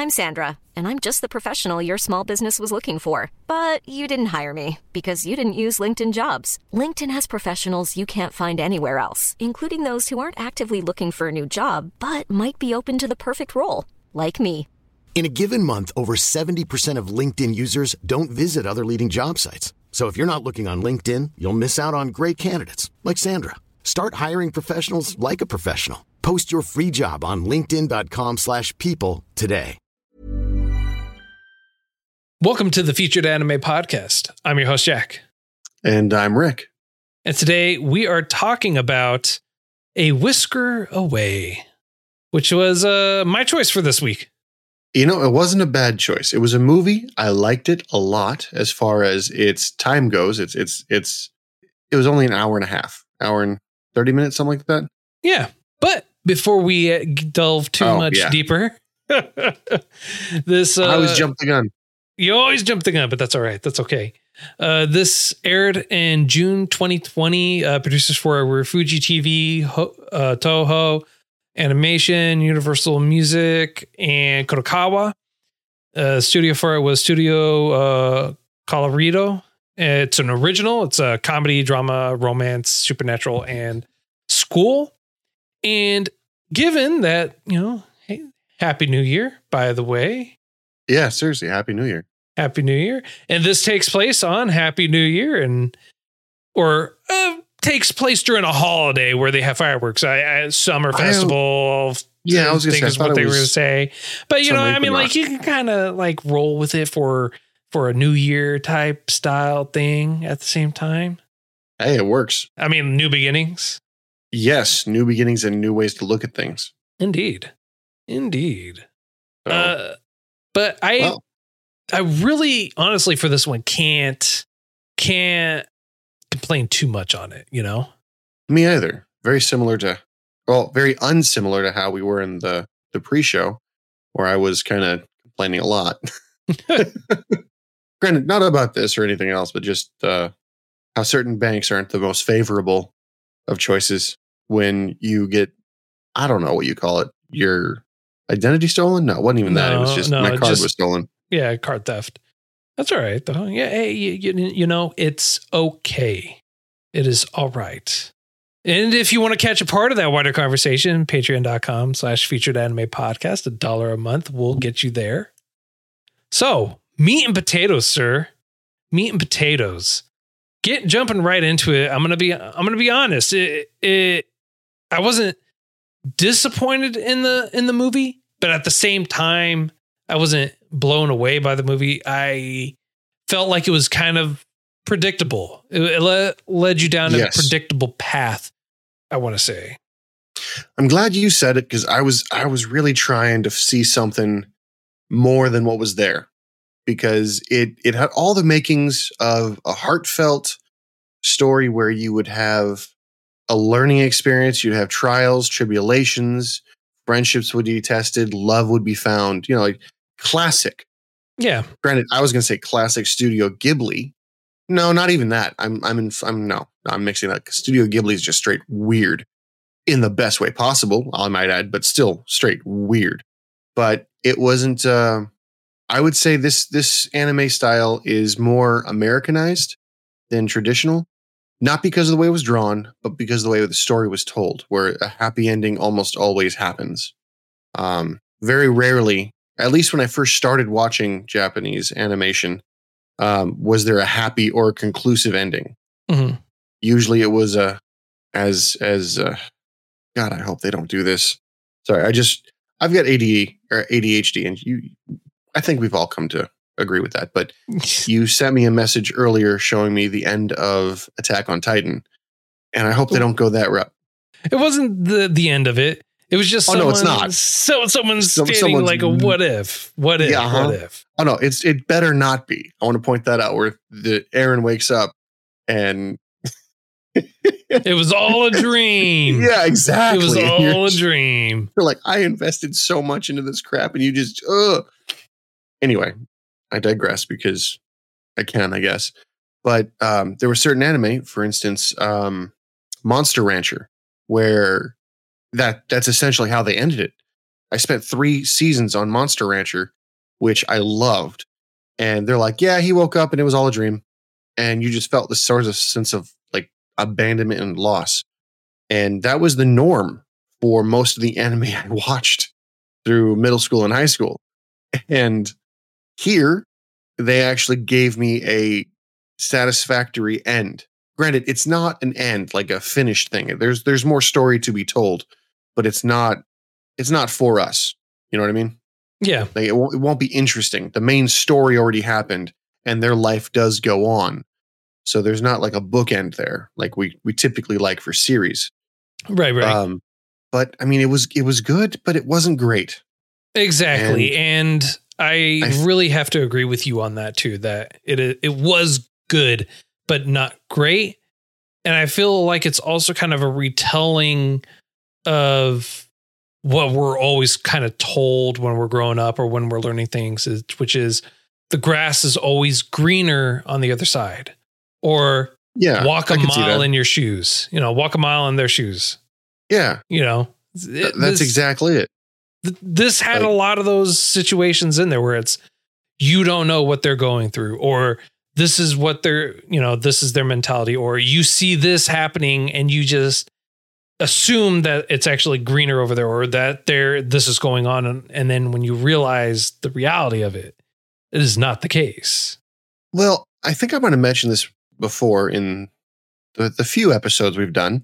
I'm Sandra, and I'm just the professional your small business was looking for. But you didn't hire me because you didn't use LinkedIn Jobs. LinkedIn has professionals you can't find anywhere else, including those who aren't actively looking for a new job, but might be open to the perfect role, like me. In a given month, over 70% of LinkedIn users don't visit other leading job sites. So if you're not looking on LinkedIn, you'll miss out on great candidates like Sandra. Start hiring professionals like a professional. Post your free job on linkedin.com/people today. Welcome to the Featured Anime Podcast. I'm your host, Jack. And I'm Rick. And today we are talking about A Whisker Away, which was my choice for this week. You know, it wasn't a bad choice. It was a movie. I liked it a lot as far as its time goes. It was only an hour and a half, hour and 30 minutes, something like that. Yeah. But before we delve too much deeper, this I always jump the gun. You always jump the gun, but that's all right. That's okay. This aired in June 2020. Producers for were Fuji TV, Toho Animation, Universal Music, and Kurokawa. Studio for it was Studio Colorido. It's an original. It's a comedy, drama, romance, supernatural, and school. And given that, hey, Happy New Year, by the way. Yeah, seriously, Happy New Year. Happy New Year. And this takes place on Happy New Year or takes place during a holiday where they have fireworks. Summer festival. Yeah, I was going to say what they were going to say. But, you can kind of like roll with it for a New Year type style thing at the same time. Hey, it works. I mean, new beginnings. Yes, new beginnings and new ways to look at things. Indeed. But I really, honestly, for this one, can't complain too much on it, Me either. Very unsimilar to how we were in the pre-show, where I was kind of complaining a lot. Granted, not about this or anything else, but just how certain banks aren't the most favorable of choices when you get, I don't know what you call it, your identity stolen? No, it wasn't even that. It was just my card was stolen. Yeah, card theft. That's all right, though. Yeah, hey, it's okay. It is all right. And if you want to catch a part of that wider conversation, patreon.com/featured anime podcast, $1 a month will get you there. So, meat and potatoes, sir. Meat and potatoes. Get jumping right into it. I'm gonna be honest. I wasn't disappointed in the movie, but at the same time, I wasn't blown away by the movie. I felt like it was kind of predictable. It led you down a predictable path, I want to say. I'm glad you said it, because I was really trying to see something more than what was there, because it had all the makings of a heartfelt story where you would have a learning experience, you'd have trials, tribulations, friendships would be tested, love would be found, like classic. Yeah. Granted, I was going to say classic Studio Ghibli. No, not even that. I'm mixing that. Studio Ghibli is just straight weird in the best way possible, I might add, but still straight weird. But it wasn't, I would say this anime style is more Americanized than traditional. Not because of the way it was drawn, but because of the way the story was told, where a happy ending almost always happens. Very rarely, at least when I first started watching Japanese animation, was there a happy or conclusive ending. Mm-hmm. Usually it was God, I hope they don't do this. Sorry, I've got ADHD, and I think we've all come to agree with that. But you sent me a message earlier showing me the end of Attack on Titan, and I hope they don't go that route. It wasn't the end of it. It was just it's not. So someone's stating like a what if. What if? Oh no, it better not be. I want to point that out, where Aaron wakes up and it was all a dream. Yeah, exactly. It was all a dream. You're like, I invested so much into this crap, and you just Anyway, I digress because I can, I guess. But there were certain anime, for instance, Monster Rancher, where that's essentially how they ended it. I spent 3 seasons on Monster Rancher, which I loved. And they're like, yeah, he woke up and it was all a dream. And you just felt this sort of sense of like abandonment and loss. And that was the norm for most of the anime I watched through middle school and high school. And here, they actually gave me a satisfactory end. Granted, it's not an end, like a finished thing. There's more story to be told, but it's not for us. You know what I mean? Yeah. Like it won't be interesting. The main story already happened and their life does go on. So there's not like a bookend there like we typically like for series. Right. But I mean, it was good, but it wasn't great. Exactly. And I really have to agree with you on that too, that it was good, but not great. And I feel like it's also kind of a retelling of what we're always kind of told when we're growing up or when we're learning things, which is the grass is always greener on the other side. Or walk a mile in your shoes, walk a mile in their shoes. Yeah. That's exactly it. This had a lot of those situations in there where it's, you don't know what they're going through, or this is what this is their mentality, or you see this happening and you just assume that it's actually greener over there, or that this is going on. And then when you realize the reality of it, it is not the case. Well, I think I might have mentioned this before in the few episodes we've done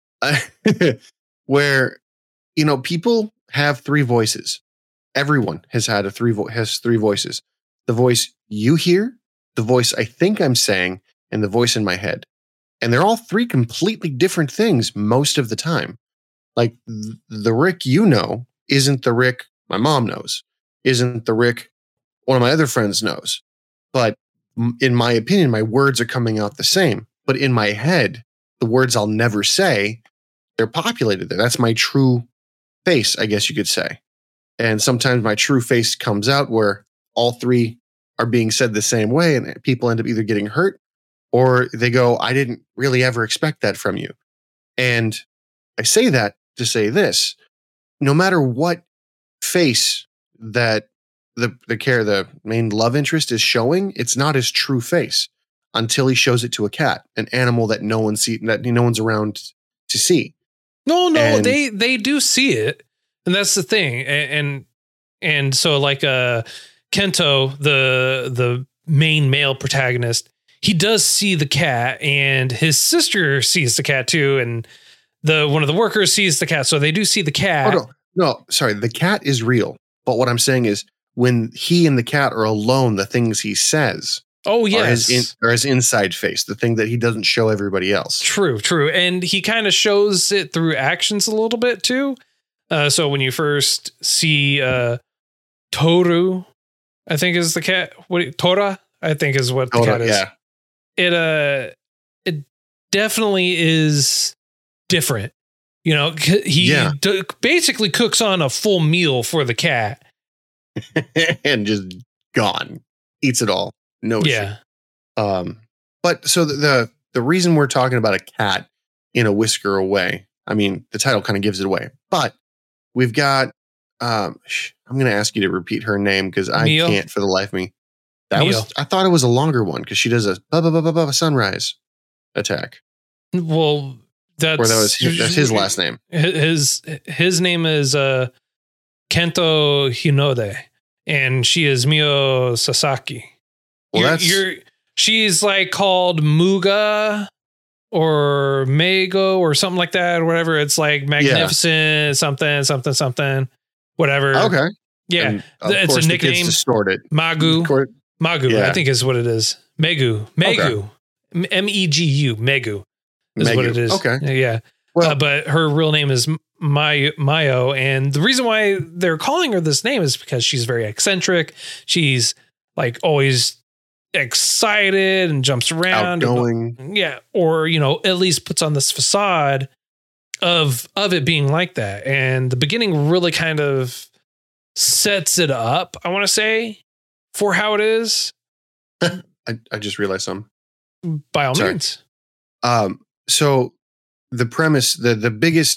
where, people have 3 voices. Everyone has had has 3 voices. The voice you hear, the voice I think I'm saying, and the voice in my head. And they're all 3 completely different things most of the time. Like the Rick isn't the Rick my mom knows, isn't the Rick one of my other friends knows. But in my opinion, my words are coming out the same. But in my head, the words I'll never say, they're populated there. That's my true face, I guess you could say. And sometimes my true face comes out where all 3 are being said the same way, and people end up either getting hurt or they go, I didn't really ever expect that from you. And I say that to say this: no matter what face that the main love interest is showing, it's not his true face until he shows it to a cat, an animal that no one's around to see. No, they do see it. And that's the thing. And so like Kento, the main male protagonist, he does see the cat, and his sister sees the cat too, and one of the workers sees the cat. So they do see the cat. Oh, no, sorry, the cat is real. But what I'm saying is when he and the cat are alone, the things he says are his inside face, the thing that he doesn't show everybody else. True. And he kind of shows it through actions a little bit too. So when you first see Toru, I think is the cat. Tora, I think is what the cat is. Yeah. It definitely is different. He basically cooks on a full meal for the cat. And just gone. Eats it all. No issue. But so the reason we're talking about a cat in a whisker away, I mean, the title kind of gives it away. But we've got I'm going to ask you to repeat her name because I can't for the life of me. I thought it was a longer one because she does a sunrise attack. Well, that's his last name. His name is Kento Hinode, and she is Mio Sasaki. Well, she's like called Muga or Mego or something like that, or whatever. It's like magnificent something, whatever. Okay. Yeah. It's a nickname. Distorted. Magu, I think is what it is. Megu. Okay. Megu. Megu is what it is. Okay. Yeah. Well, but her real name is Mayo. And the reason why they're calling her this name is because she's very eccentric. She's like always excited and jumps around. Outgoing. Or, at least puts on this facade of it being like that. And the beginning really kind of sets it up, I want to say, for how it is. I just realized something. By all means. So the premise, the biggest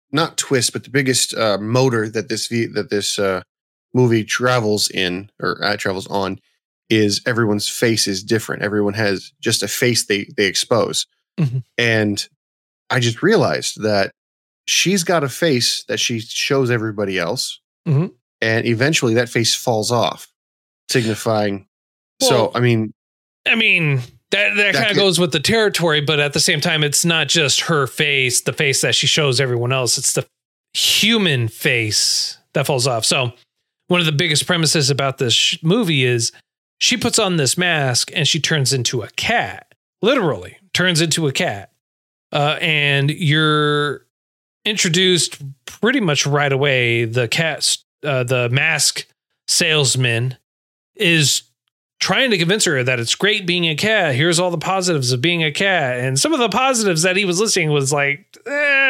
not twist, but the biggest motor that this movie travels on is everyone's face is different. Everyone has just a face they expose. Mhm. And I just realized that she's got a face that she shows everybody else. Mhm. And eventually that face falls off, signifying. Well, I mean, that kind of goes with the territory, but at the same time, it's not just her face, the face that she shows everyone else. It's the human face that falls off. So one of the biggest premises about this movie is she puts on this mask and she turns into a cat, literally turns into a cat. And you're introduced pretty much right away. The mask salesman is trying to convince her that it's great being a cat. Here's all the positives of being a cat. And some of the positives that he was listing was like,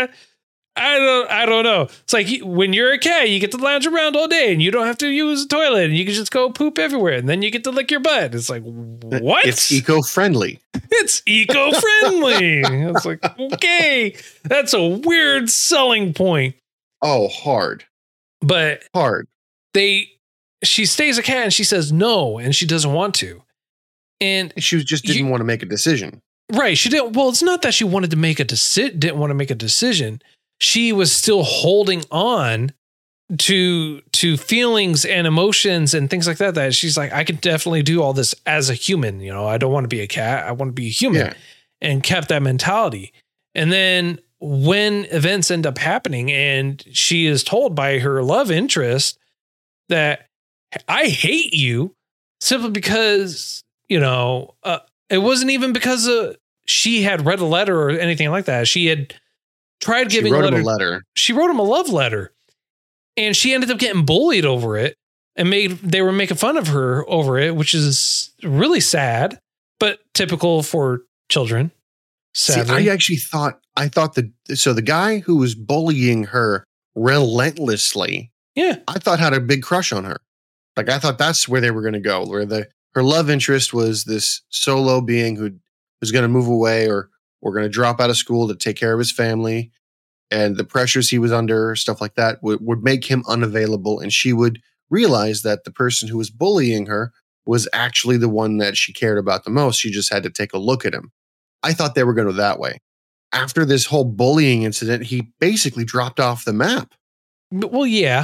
I don't know. It's like when you're a cat, you get to lounge around all day and you don't have to use a toilet and you can just go poop everywhere. And then you get to lick your butt. It's like, what? It's eco-friendly. It's eco-friendly. It's like, okay, that's a weird selling point. Oh, hard. But hard. She stays a cat and she says no, and she doesn't want to. And she just didn't want to make a decision. Right. She didn't. Well, it's not that she wanted to didn't want to make a decision. She was still holding on to feelings and emotions and things like that. That she's like, I can definitely do all this as a human. You know, I don't want to be a cat. I want to be a human, and kept that mentality. And then when events end up happening and she is told by her love interest that I hate you simply because, you know, it wasn't even because she had read a letter or anything like that. She had tried giving him a letter. She wrote him a love letter, and she ended up getting bullied over it, and they were making fun of her over it, which is really sad, but typical for children. Sadly. See, I thought the guy who was bullying her relentlessly, I thought had a big crush on her. Like, I thought that's where they were going to go, where her love interest was this solo being who was going to move away or going to drop out of school to take care of his family, and the pressures he was under, stuff like that, would make him unavailable. And she would realize that the person who was bullying her was actually the one that she cared about the most. She just had to take a look at him. I thought they were going to go that way. After this whole bullying incident, he basically dropped off the map. Well, yeah,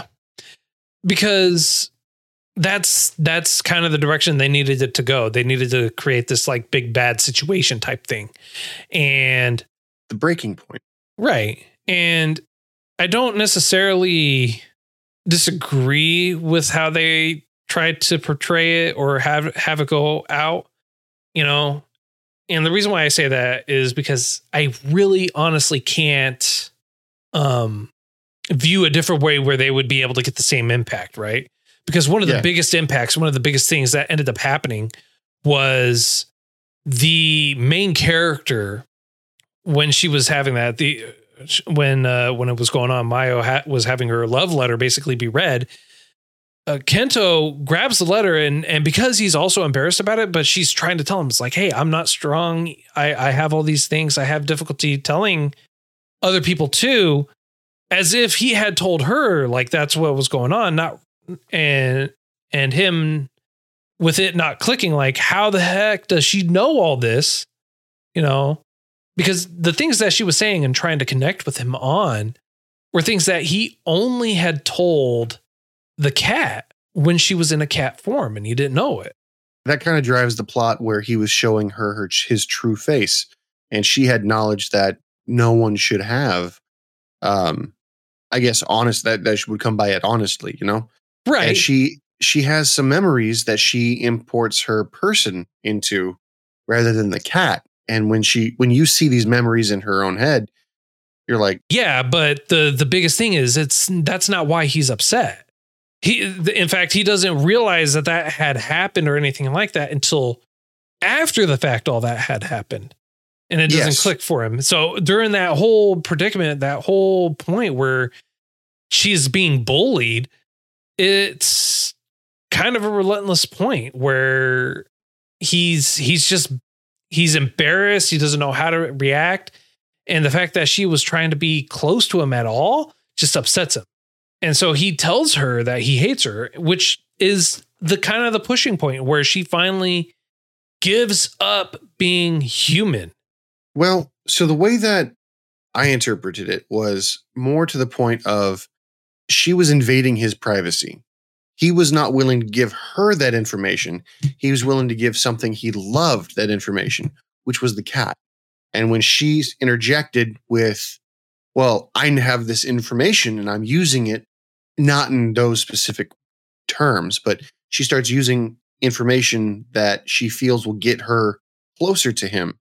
because that's kind of the direction they needed it to go. They needed to create this like big bad situation type thing. And the breaking point. Right. And I don't necessarily disagree with how they tried to portray it or have it go out, you know. And the reason why I say that is because I really honestly can't view a different way where they would be able to get the same impact, right? Because one of the biggest impacts, one of the biggest things that ended up happening was the main character, when she was having that, when it was going on, Mayo was having her love letter basically be read. Kento grabs the letter and because he's also embarrassed about it, but she's trying to tell him, it's like, hey, I'm not strong. I have all these things. I have difficulty telling other people too, as if he had told her like that's what was going on, and him with it not clicking, like, how the heck does she know all this? You know, because the things that she was saying and trying to connect with him on were things that he only had told the cat when she was in a cat form and he didn't know it. That kind of drives the plot where he was showing her his true face, and she had knowledge that no one should have. I guess honest that would come by it honestly, you know? Right. And she has some memories that she imports her person into rather than the cat. And when you see these memories in her own head, you're like, yeah, but the biggest thing is that's not why he's upset. In fact, he doesn't realize that had happened or anything like that until after the fact, all that had happened. And it doesn't click for him. So during that whole predicament, that whole point where she's being bullied, it's kind of a relentless point where he's embarrassed. He doesn't know how to react. And the fact that she was trying to be close to him at all just upsets him. And so he tells her that he hates her, which is the kind of the pushing point where she finally gives up being human. Well, so the way that I interpreted it was more to the point of she was invading his privacy. He was not willing to give her that information. He was willing to give something he loved that information, which was the cat. And when she's interjected with, well, I have this information and I'm using it, not in those specific terms, but she starts using information that she feels will get her closer to him.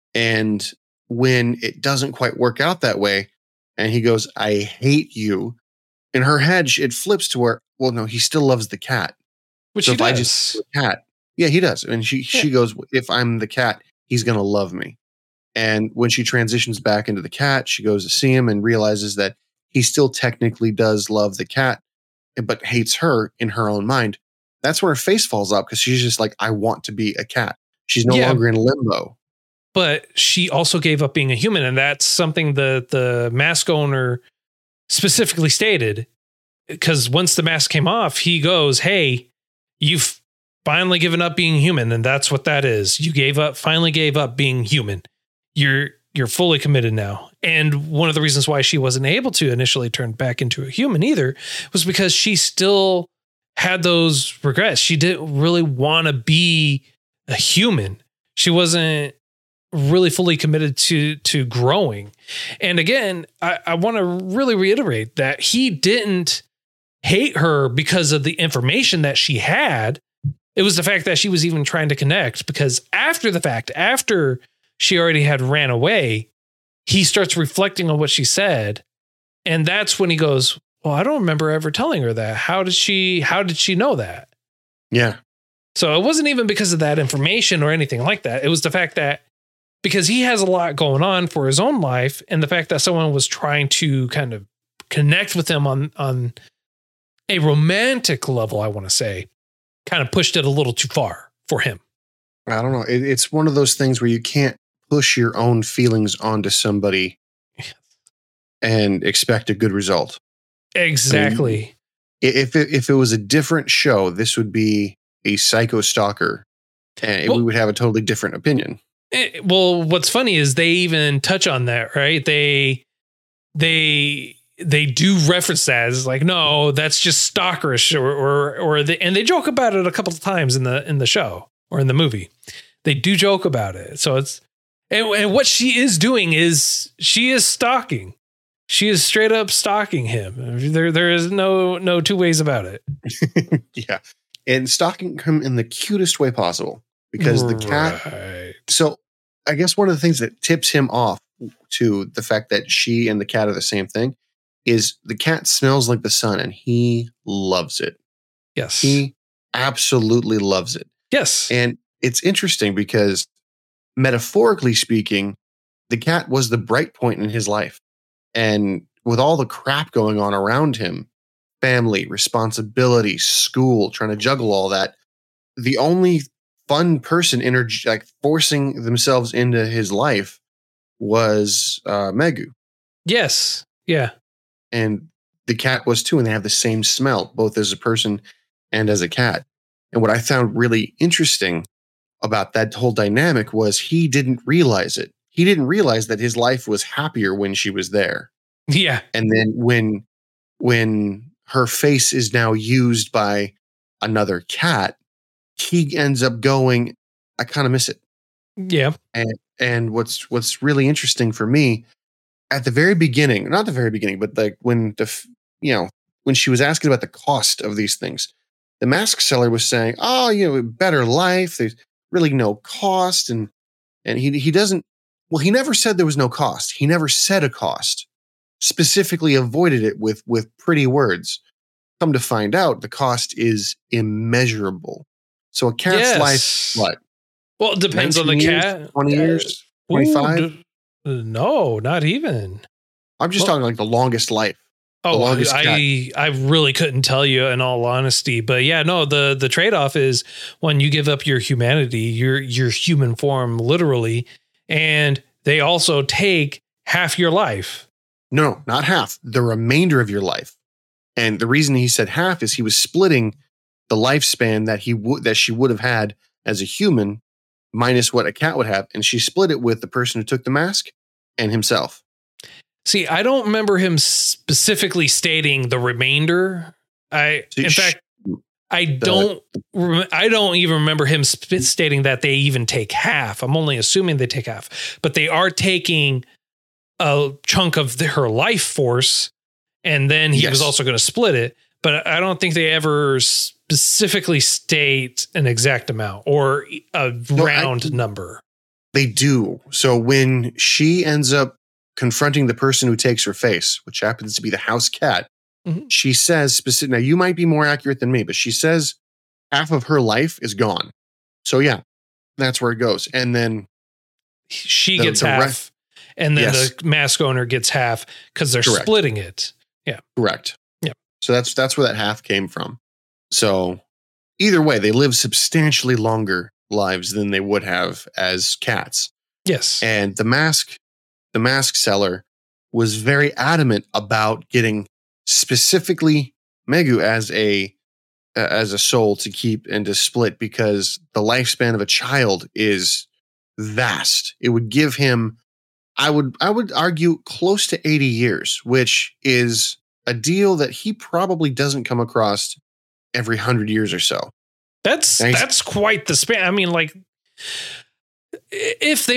And when it doesn't quite work out that way, and he goes, I hate you, in her head, it flips to where, well, no, he still loves the cat. Which so he if does. I just the cat, yeah, he does. And she goes, if I'm the cat, he's going to love me. And when she transitions back into the cat, she goes to see him and realizes that he still technically does love the cat, but hates her in her own mind. That's where her face falls off because she's just like, I want to be a cat. She's no longer in limbo. But she also gave up being a human. And that's something the mask owner specifically stated. Because once the mask came off, he goes, hey, you've finally given up being human. And that's what that is. You finally gave up being human. You're fully committed now. And one of the reasons why she wasn't able to initially turn back into a human either was because she still had those regrets. She didn't really want to be a human. She wasn't really fully committed to growing. And again, I want to really reiterate that he didn't hate her because of the information that she had. It was the fact that she was even trying to connect, because after the fact, after she already had ran away, he starts reflecting on what she said. And that's when he goes, well, I don't remember ever telling her that. How did she know that? Yeah. So it wasn't even because of that information or anything like that. It was the fact that because he has a lot going on for his own life, and the fact that someone was trying to kind of connect with him on a romantic level, I want to say, kind of pushed it a little too far for him. I don't know. It's one of those things where you can't push your own feelings onto somebody and expect a good result. Exactly. I mean, if it was a different show, this would be a psycho stalker, and we would have a totally different opinion. Well, what's funny is they even touch on that, right? They do reference that as like, no, that's just stalkerish, and they joke about it a couple of times in the show or in the movie. They do joke about it. So it's, and what she is doing is she is stalking. She is straight up stalking him. There is no two ways about it. Yeah. And stalking him in the cutest way possible, because the cat. Right. So I guess one of the things that tips him off to the fact that she and the cat are the same thing is the cat smells like the sun, and he loves it. Yes. He absolutely loves it. Yes. And it's interesting because metaphorically speaking, the cat was the bright point in his life. And with all the crap going on around him, family, responsibility, school, trying to juggle all that, the only fun person forcing themselves into his life was Megu. Yes. Yeah. And the cat was too, and they have the same smell, both as a person and as a cat. And what I found really interesting about that whole dynamic was he didn't realize it. He didn't realize that his life was happier when she was there. Yeah. And then when her face is now used by another cat, he ends up going, I kind of miss it. Yeah. And what's really interesting for me, at the very beginning, not the very beginning, but like when she was asking about the cost of these things, the mask seller was saying, oh, better life. There's really no cost. And he doesn't, well, he never said there was no cost. He never said a cost, specifically avoided it with pretty words. Come to find out, the cost is immeasurable. So a cat's life, what? Well, it depends on the cat. 20 years? 25? No, not even. I'm just talking like the longest life. Oh, I really couldn't tell you in all honesty, but yeah, no, the trade-off is when you give up your humanity, your human form, literally, and they also take half your life. No, not half. The remainder of your life. And the reason he said half is he was splitting the lifespan that she would have had as a human minus what a cat would have, and she split it with the person who took the mask and himself. See, I don't remember him specifically stating the remainder. I don't even remember him stating that they even take half. I'm only assuming they take half, but they are taking a chunk of her life force, and then he was also going to split it. But I don't think they ever specifically state an exact amount or a round number. They do. So when she ends up confronting the person who takes her face, which happens to be the house cat, she says specific. Now you might be more accurate than me, but she says half of her life is gone. So yeah, that's where it goes. And then she gets half, and then the mask owner gets half because they're splitting it. Yeah, correct. Yeah. So that's where that half came from. So either way, they live substantially longer lives than they would have as cats. Yes. And the mask seller was very adamant about getting specifically Megu as a soul to keep and to split, because the lifespan of a child is vast. It would give him, I would argue, close to 80 years, which is a deal that he probably doesn't come across every 100 years or so. That's quite the span. I mean, like, if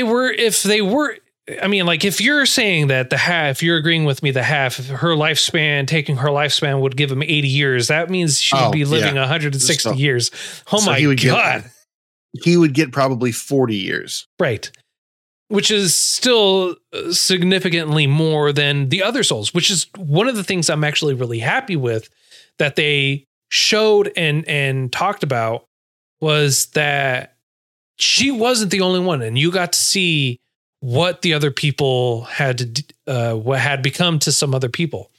you're saying that if you're agreeing with me, taking her lifespan would give him 80 years. That means she would be living 160 years. Oh my God. He would get probably 40 years. Right. Which is still significantly more than the other souls, which is one of the things I'm actually really happy with that they showed and talked about, was that she wasn't the only one. And you got to see what the other people what had become to some other people.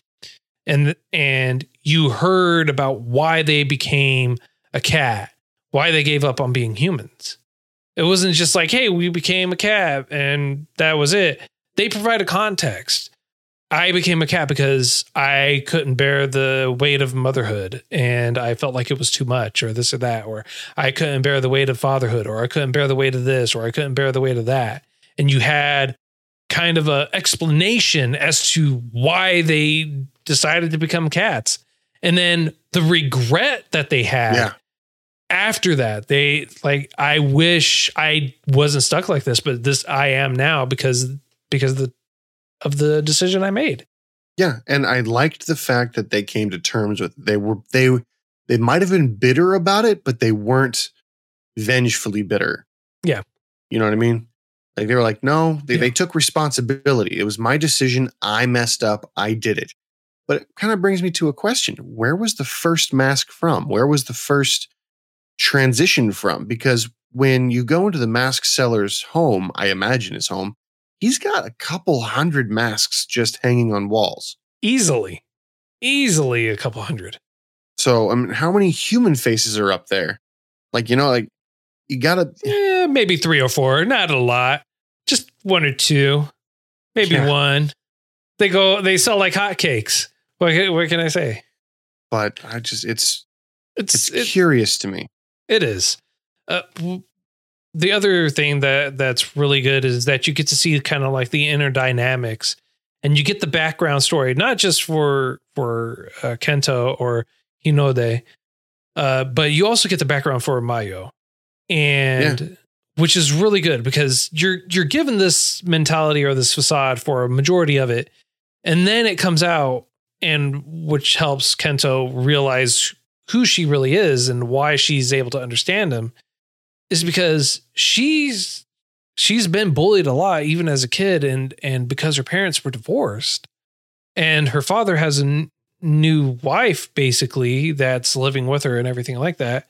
And you heard about why they became a cat, why they gave up on being humans. It wasn't just like, hey, we became a cat and that was it. They provided context. I became a cat because I couldn't bear the weight of motherhood and I felt like it was too much, or this or that, or I couldn't bear the weight of fatherhood, or I couldn't bear the weight of this, or I couldn't bear the weight of that. And you had kind of an explanation as to why they decided to become cats. And then the regret that they had after that, I wish I wasn't stuck like this, but I am now because of the decision I made. Yeah. And I liked the fact that they came to terms with, they might have been bitter about it, but they weren't vengefully bitter. Yeah. You know what I mean? Like they were like, no, they took responsibility. It was my decision. I messed up. I did it. But it kind of brings me to a question. Where was the first mask from? Where was the first transition from? Because when you go into the mask seller's home, I imagine his home, he's got a couple hundred masks just hanging on walls. Easily a couple hundred. So, I mean, how many human faces are up there? Like, you gotta... maybe 3 or 4, not a lot. Just 1 or 2, maybe 1. They sell like hotcakes. What can I say? But it's curious to me. It is. The other thing that's really good is that you get to see kind of like the inner dynamics, and you get the background story, not just for Kento or Hinode, but you also get the background for Mayo, and which is really good because you're given this mentality or this facade for a majority of it, and then it comes out, and which helps Kento realize who she really is and why she's able to understand him, is because she's been bullied a lot, even as a kid. And because her parents were divorced and her father has a new wife, basically, that's living with her and everything like that,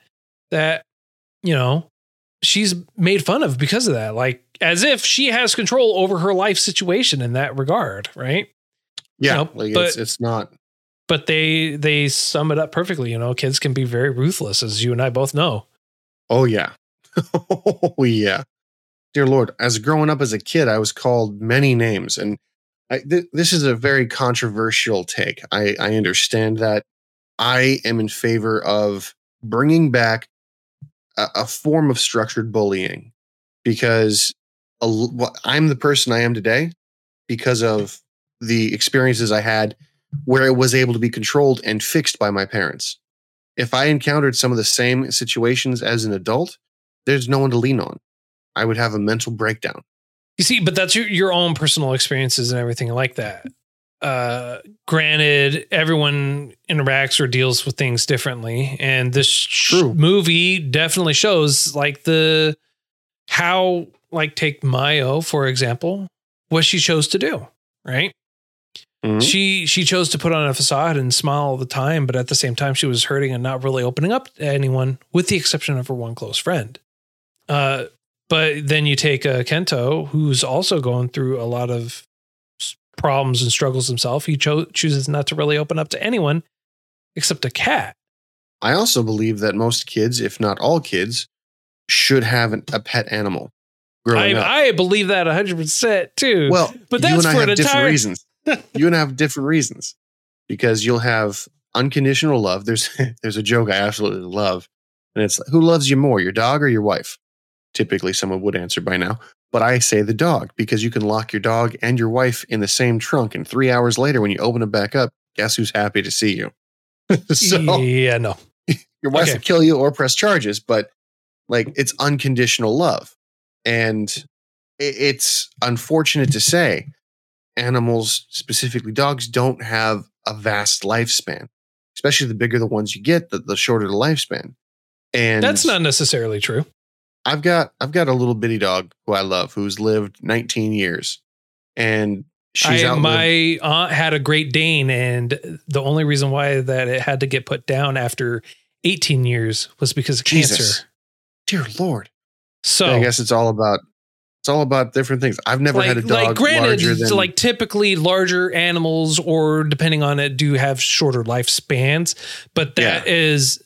she's made fun of because of that. Like as if she has control over her life situation in that regard. Right. Yeah. It's not. But they sum it up perfectly. Kids can be very ruthless, as you and I both know. Oh, yeah. Oh, yeah. Dear Lord, as growing up as a kid, I was called many names. And This is a very controversial take. I understand that. I am in favor of bringing back a form of structured bullying because I'm the person I am today because of the experiences I had where it was able to be controlled and fixed by my parents. If I encountered some of the same situations as an adult, there's no one to lean on. I would have a mental breakdown. You see, but that's your own personal experiences and everything like that. Granted, everyone interacts or deals with things differently. And this movie definitely shows like how take Mayo, for example, what she chose to do, right? Mm-hmm. She chose to put on a facade and smile all the time, but at the same time, she was hurting and not really opening up to anyone, with the exception of her one close friend. But then you take Kento, who's also going through a lot of problems and struggles himself. He chooses not to really open up to anyone except a cat. I also believe that most kids, if not all kids, should have a pet animal growing up. I believe that 100% too. Well, but that's for different reasons. You and I have different reasons because you'll have unconditional love. There's a joke I absolutely love, and it's who loves you more, your dog or your wife? Typically, someone would answer by now, but I say the dog because you can lock your dog and your wife in the same trunk, and 3 hours later, when you open it back up, guess who's happy to see you? Yeah, no, your wife will kill you or press charges, but it's unconditional love, and it's unfortunate to say. Animals, specifically dogs, don't have a vast lifespan, especially the bigger the ones you get, the shorter the lifespan. And that's not necessarily true. I've got a little bitty dog who I love, who's lived 19 years, and my aunt had a Great Dane, and the only reason why that it had to get put down after 18 years was because of cancer. Dear Lord. So I guess it's all about different things. I've never had a dog. Granted, typically larger animals, or depending on it, do have shorter lifespans, but that is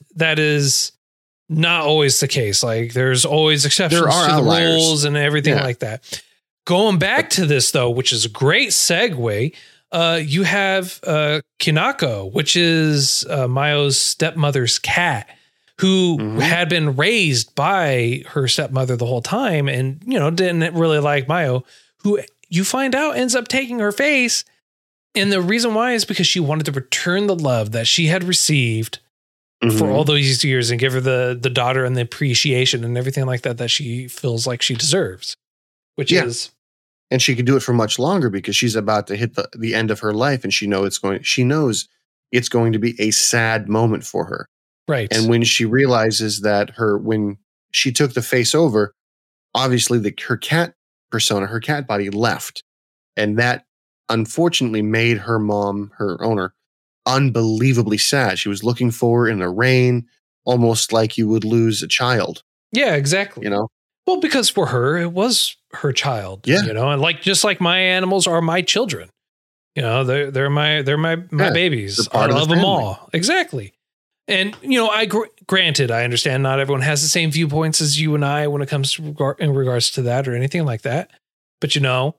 not always the case. There's always exceptions to the rules and everything like that. Going back to this though, which is a great segue, you have Kinako, which is Mayo's stepmother's cat, who had been raised by her stepmother the whole time and, didn't really like Mayo, who you find out ends up taking her face. And the reason why is because she wanted to return the love that she had received for all those years and give her the daughter and the appreciation and everything like that she feels like she deserves, which is. And she could do it for much longer because she's about to hit the end of her life, and she knows it's going to be a sad moment for her. Right. And when she realizes that when she took the face over, obviously her cat persona, her cat body left. And that unfortunately made her mom, her owner, unbelievably sad. She was looking for her in the rain, almost like you would lose a child. Yeah, exactly. Well, because for her, it was her child, and just like my animals are my children, they're my babies. I love them all. Exactly. And, granted, I understand not everyone has the same viewpoints as you and I when it comes to in regards to that or anything like that. But,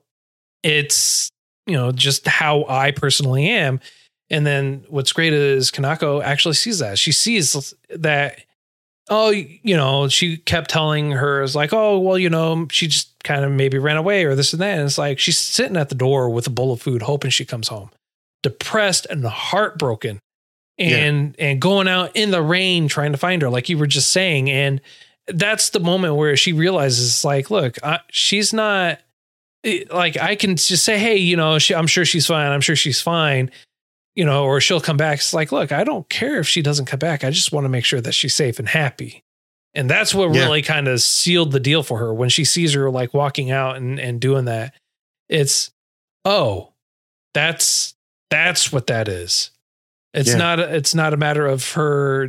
it's, just how I personally am. And then what's great is Kanako actually sees that. She sees that, she kept telling her, it's like, oh, well, she just kind of maybe ran away or this and that. And it's like, she's sitting at the door with a bowl of food, hoping she comes home, depressed and heartbroken. And going out in the rain trying to find her, like you were just saying. And that's the moment where she realizes, look, she's not I can just say, hey, I'm sure she's fine. I'm sure she's fine, or she'll come back. It's like, look, I don't care if she doesn't come back. I just want to make sure that she's safe and happy. And that's what really kind of sealed the deal for her when she sees her walking out and doing that. It's, that's what that is. It's not a matter of her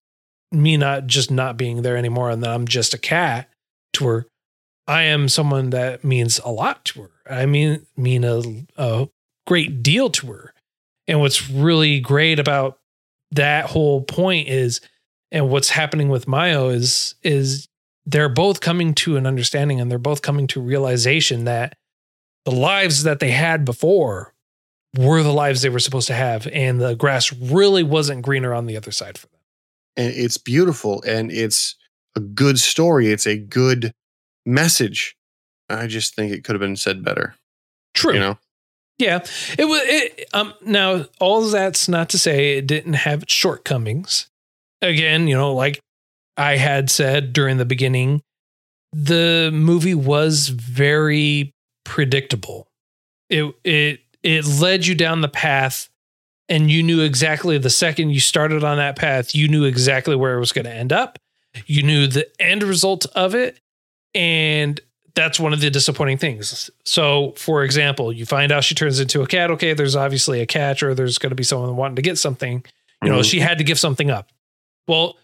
not being there anymore and that I'm just a cat to her. I am someone that means a lot to her. I mean a great deal to her. And what's really great about that whole point is, and what's happening with Mayo is they're both coming to an understanding and they're both coming to realization that the lives that they had before were the lives they were supposed to have. And the grass really wasn't greener on the other side for them. And it's beautiful, and it's a good story. It's a good message. I just think it could have been said better. True. You know? Yeah. It was, now all of that's not to say it didn't have its shortcomings. Again, you know, like I had said during the beginning, the movie was very predictable. It led you down the path, and you knew exactly the second you started on that path, you knew exactly where it was going to end up. You knew the end result of it. And that's one of the disappointing things. So, for example, you find out she turns into a cat. Okay, there's obviously a catch, or there's going to be someone wanting to get something. You know, she had to give something up. Well,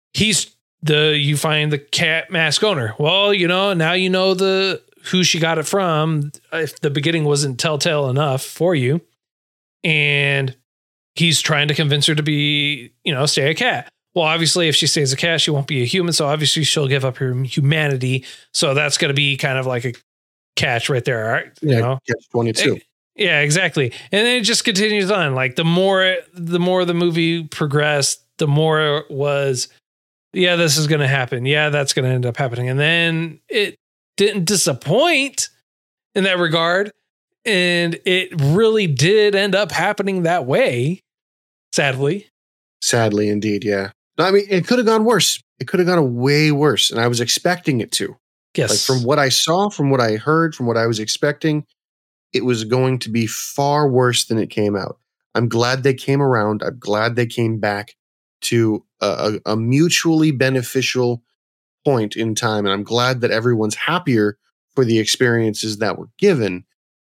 you find the cat mask owner. Well, you know, now you know who she got it from. If the beginning wasn't telltale enough for you, and he's trying to convince her to be, you know, stay a cat. Well, obviously, if she stays a cat, she won't be a human. So obviously, she'll give up her humanity. So that's going to be kind of like a catch right there. All right. Yeah. You know? Catch 22. Yeah, exactly. And then it just continues on. Like the more the movie progressed, the more it was, yeah, this is going to happen. Yeah, that's going to end up happening. And then it didn't disappoint in that regard. And it really did end up happening that way. Sadly. Sadly, indeed. Yeah. No, I mean, it could have gone worse. It could have gone way worse. And I was expecting it to. Yes. Like from what I saw, from what I heard, from what I was expecting, it was going to be far worse than it came out. I'm glad they came around. I'm glad they came back to a mutually beneficial point in time. And I'm glad that everyone's happier for the experiences that were given.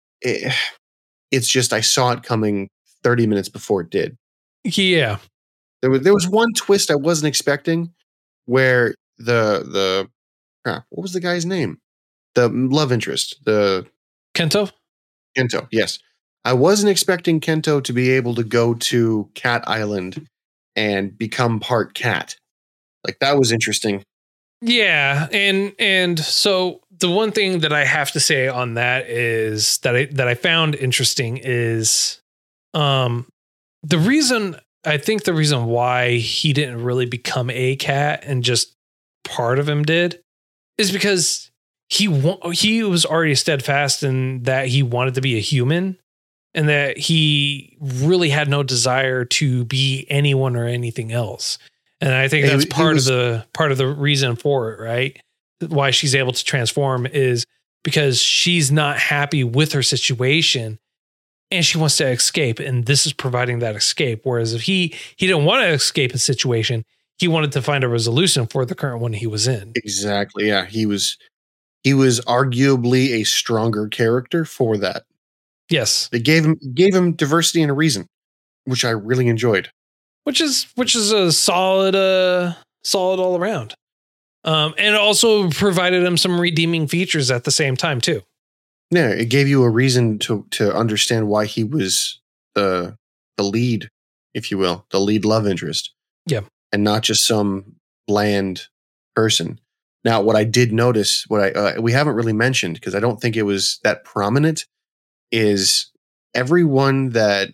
It's just, I saw it coming 30 minutes before it did. Yeah. There was one twist I wasn't expecting where what was the guy's name? The love interest, Kento, yes. I wasn't expecting Kento to be able to go to Cat Island and become part cat. Like, that was interesting. Yeah, and so the one thing that I have to say on that is that I found interesting is the reason why he didn't really become a cat and just part of him did is because he was already steadfast in that he wanted to be a human, and that he really had no desire to be anyone or anything else. And I think that's part of the reason for it, right? Why she's able to transform is because she's not happy with her situation and she wants to escape. And this is providing that escape. Whereas if he didn't want to escape a situation, he wanted to find a resolution for the current one he was in. Exactly. Yeah. He was arguably a stronger character for that. Yes. They gave him diversity and a reason, which I really enjoyed. Which is a solid all around. And also provided him some redeeming features at the same time too. Yeah, it gave you a reason to understand why he was the lead, if you will, the lead love interest. Yeah. And not just some bland person. Now, what I did notice, we haven't really mentioned, because I don't think it was that prominent, is everyone that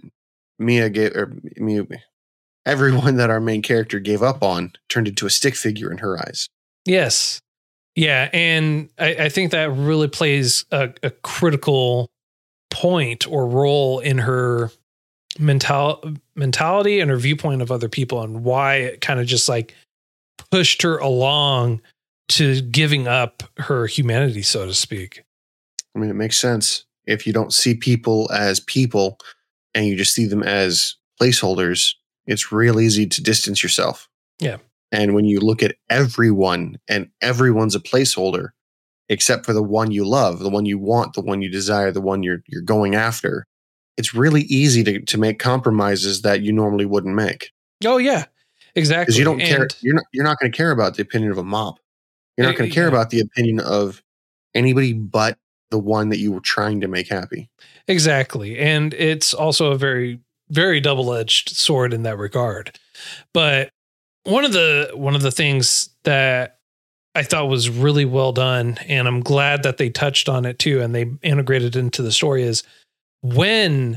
everyone that our main character gave up on turned into a stick figure in her eyes. Yes. Yeah. And I think that really plays a critical point or role in her mentality and her viewpoint of other people, and why it kind of just like pushed her along to giving up her humanity, so to speak. I mean, it makes sense. If you don't see people as people and you just see them as placeholders, it's real easy to distance yourself. Yeah. And when you look at everyone and everyone's a placeholder, except for the one you love, the one you want, the one you desire, the one you're going after, it's really easy to make compromises that you normally wouldn't make. Oh yeah, exactly. Because you don't care. You're not going to care about the opinion of a mob. You're not going to care about the opinion of anybody but the one that you were trying to make happy. Exactly. And it's also a very, very double-edged sword in that regard. But one of the things that I thought was really well done. And I'm glad that they touched on it too. And they integrated into the story is when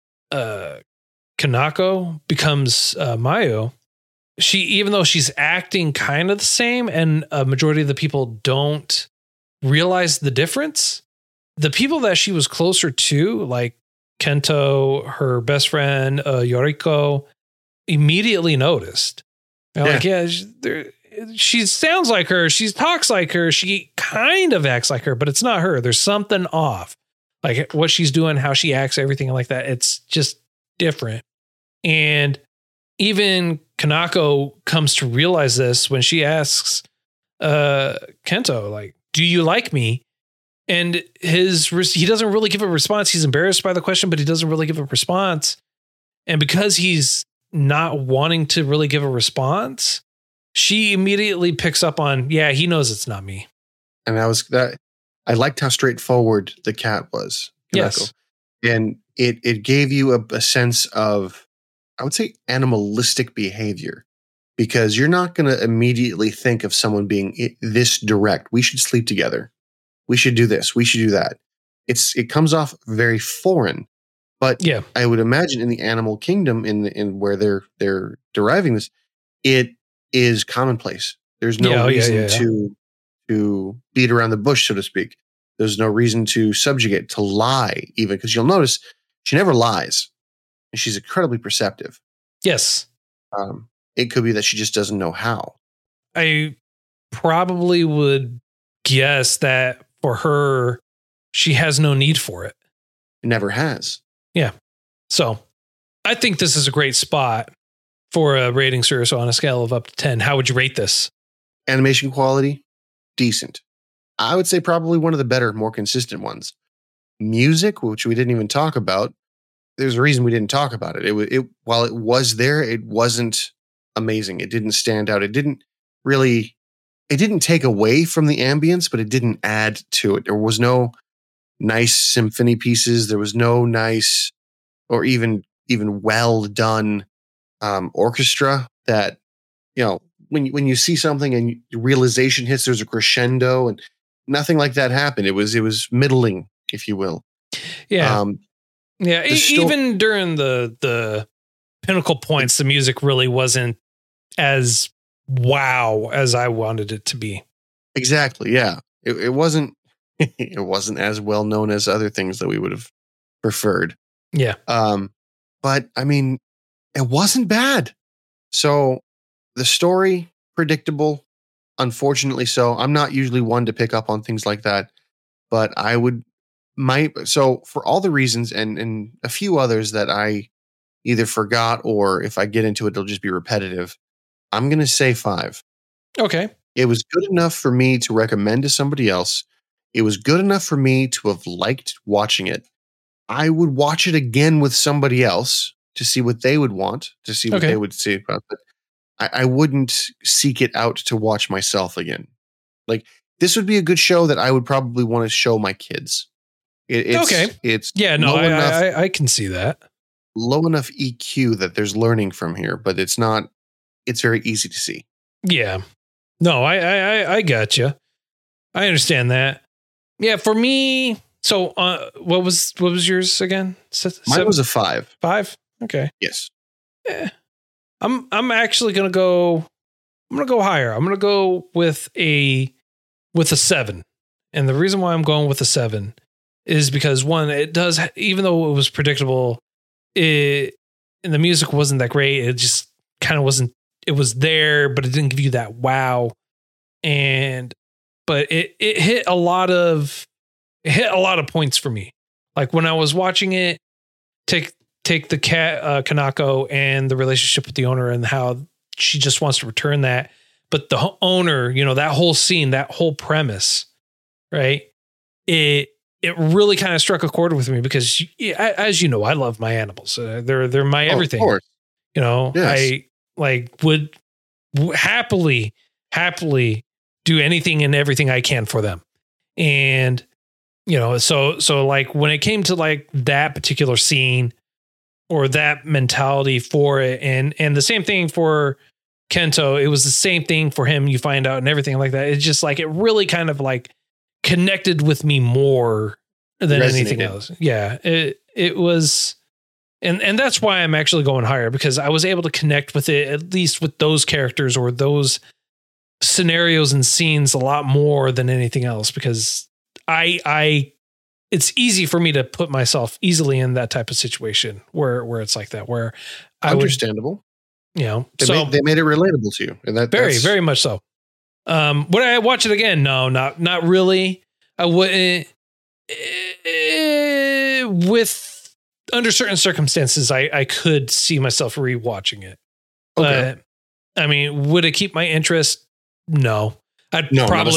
Kanako becomes Mayu, even though she's acting kind of the same and a majority of the people don't realize the difference, the people that she was closer to, like Kento, her best friend, Yoriko, immediately noticed. They're like, yeah, she sounds like her. She talks like her. She kind of acts like her, but it's not her. There's something off. Like what she's doing, how she acts, everything like that. It's just different. And even Kanako comes to realize this when she asks Kento, like, do you like me? And he doesn't really give a response. He's embarrassed by the question, but he doesn't really give a response. And because he's not wanting to really give a response, she immediately picks up on, yeah, he knows it's not me. And I liked how straightforward the cat was. Kanako. Yes. And it gave you a sense of, I would say, animalistic behavior, because you're not going to immediately think of someone being this direct. We should sleep together. We should do this. We should do that. It comes off very foreign, but yeah, I would imagine in the animal kingdom, in where they're deriving this, it is commonplace. There's no reason to beat around the bush, so to speak. There's no reason to subjugate, to lie, even, because you'll notice she never lies, and she's incredibly perceptive. Yes. It could be that she just doesn't know how. I probably would guess that for her, she has no need for it. It never has. Yeah. So I think this is a great spot for a rating, sir. So on a scale of up to 10, how would you rate this? Animation quality, decent. I would say probably one of the better, more consistent ones. Music, which we didn't even talk about. There's a reason we didn't talk about it. It while it was there, it wasn't amazing. It didn't stand out. It didn't take away from the ambience, but it didn't add to it. There was no nice symphony pieces. There was no nice or even well done orchestra that, when you see something and realization hits, there's a crescendo, and nothing like that happened. It was middling, if you will. Yeah. Even during the pinnacle points, the music really wasn't as wow as I wanted it to be. Exactly. Yeah. It wasn't it wasn't as well known as other things that we would have preferred. Yeah. But I mean, it wasn't bad. So the story, predictable, unfortunately so. I'm not usually one to pick up on things like that, but so for all the reasons and a few others that I either forgot, or if I get into it, it'll just be repetitive, I'm going to say 5. Okay. It was good enough for me to recommend to somebody else. It was good enough for me to have liked watching it. I would watch it again with somebody else to see what they would want, to see what they would say about it. I wouldn't seek it out to watch myself again. Like, this would be a good show that I would probably want to show my kids. It's I can see that. Low enough EQ that there's learning from here, but it's very easy to see. Yeah. No, I got you. I understand that. Yeah, for me, so what was yours again? Mine was a 5. 5? Okay. Yes. Yeah. I'm actually going to go higher. I'm going to go with a 7. And the reason why I'm going with a 7 is because, one, it does, even though it was predictable, and the music wasn't that great, it just kind of wasn't, it was there, but it didn't give you that wow. But it hit a lot of points for me. Like when I was watching it, take the cat, Kanako, and the relationship with the owner and how she just wants to return that. But the owner, that whole scene, that whole premise, right? It really kind of struck a chord with me because, as you know, I love my animals. They're my everything. Of course. Yes. I would happily do anything and everything I can for them. And, so like when it came to like that particular scene or that mentality for it, and the same thing for Kento, it was the same thing for him. You find out and everything like that. It's just like, it really kind of like connected with me more than anything else. Yeah, it was. And that's why I'm actually going higher, because I was able to connect with it, at least with those characters or those scenarios and scenes, a lot more than anything else, because it's easy for me to put myself easily in that type of situation where it's like that, where understandable. You know, they made it relatable to you, and that's very much so. Would I watch it again? No, not really. I wouldn't. With under certain circumstances, I could see myself rewatching it. Okay. But I mean, would it keep my interest? No. I'd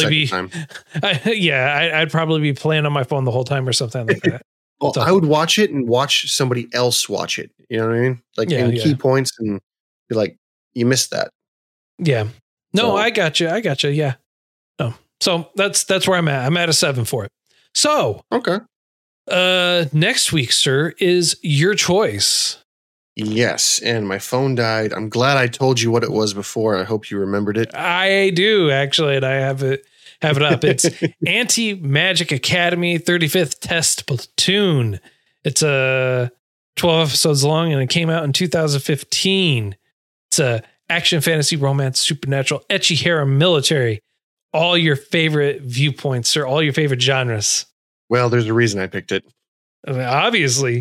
probably be playing on my phone the whole time or something like that. Well, I would watch it and watch somebody else watch it. You know what I mean? Like key points, and be like, you missed that. Yeah. No, I got you. Yeah. No. So that's where I'm at. I'm at a 7 for it. So, okay. Next week, sir, is your choice. Yes, and my phone died. I'm glad I told you what it was before. I hope you remembered it. I do, actually, and I have it up. It's Anti-Magic Academy 35th Test Platoon. It's 12 episodes long, and it came out in 2015. It's a action, fantasy, romance, supernatural, ecchi harem, military. All your favorite viewpoints, or all your favorite genres. Well, there's a reason I picked it. Obviously.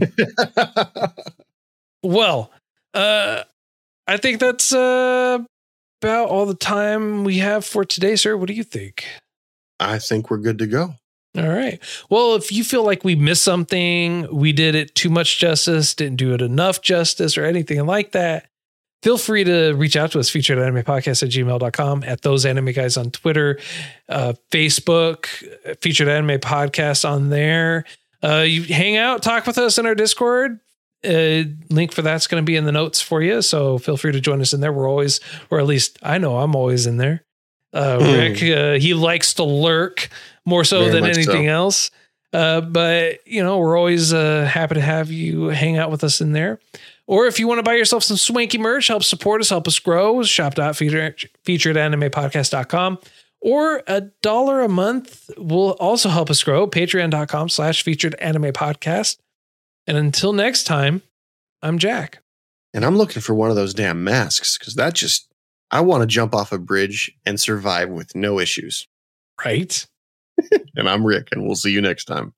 Well, I think that's about all the time we have for today, sir. What do you think? I think we're good to go. All right. Well, if you feel like we missed something, we did it too much justice, didn't do it enough justice, or anything like that, feel free to reach out to us, featuredanimepodcast@gmail.com, at Those Anime Guys on Twitter, Facebook, Featured Anime Podcast on there. You hang out, talk with us in our Discord. Link for that's going to be in the notes for you. So feel free to join us in there. We're always, or at least I know I'm always in there. Rick, he likes to lurk more so than anything else. But you know, we're always happy to have you hang out with us in there. Or if you want to buy yourself some swanky merch, help support us, help us grow, shop.featuredanimepodcast.com. Or $1 a month will also help us grow, patreon.com/featuredanimepodcast. And until next time, I'm Jack. And I'm looking for one of those damn masks, because I want to jump off a bridge and survive with no issues. Right? And I'm Rick, and we'll see you next time.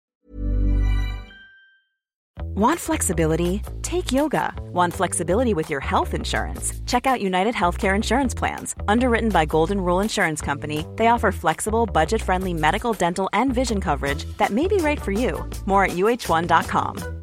Want flexibility? Take yoga. Want flexibility with your health insurance? Check out United Healthcare Insurance Plans. Underwritten by Golden Rule Insurance Company, they offer flexible, budget-friendly medical, dental, and vision coverage that may be right for you. More at UH1.com.